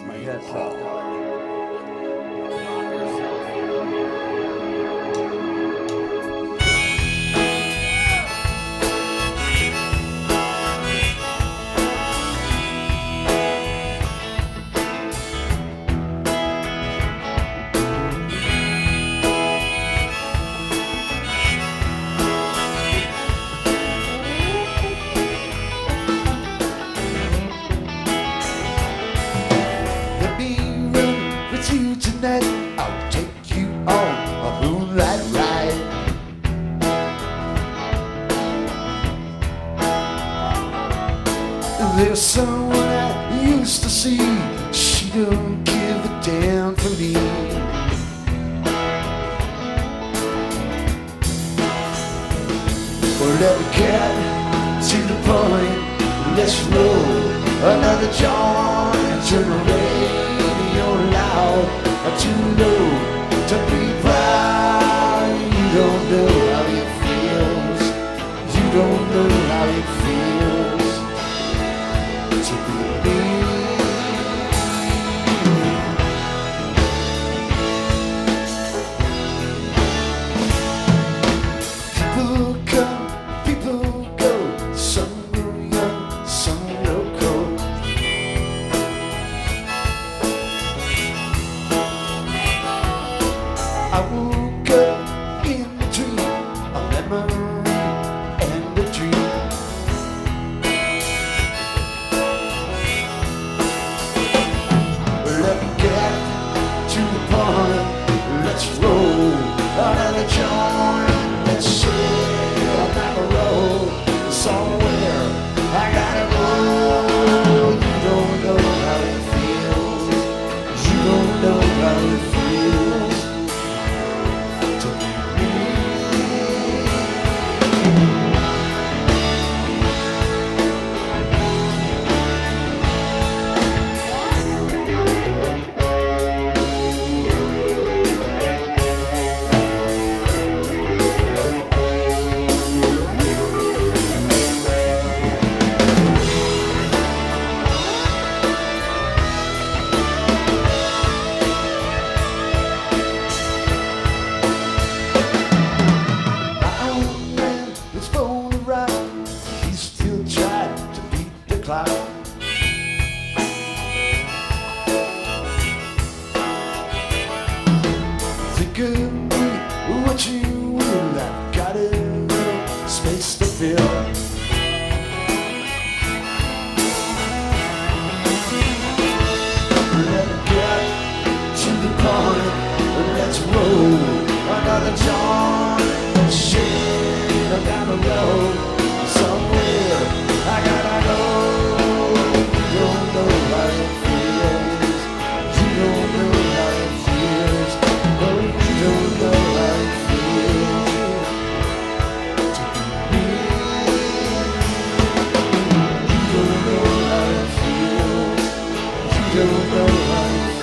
my headset. You tonight, I'll take you on a moonlight ride. There's someone I used to see, she don't give a damn for me. Well, let me get to the point, let's roll another joint, turn the radio loud, too low to be proud. You don't know how it feels, you don't know how it feels to be me. People come, people go, some grow young, some grow cold. I woke up in a dream, a memory and a dream. Let me get to the point, let's roll another joint, let's sail down the road somewhere. I gotta go. You don't know how it feels, you don't know how it feels. Cloud. Think of me, what you will. I've got a little space to fill. Let me get to the point, let's roll another joint, let's shake down the road somewhere. I gotta go. Don't know how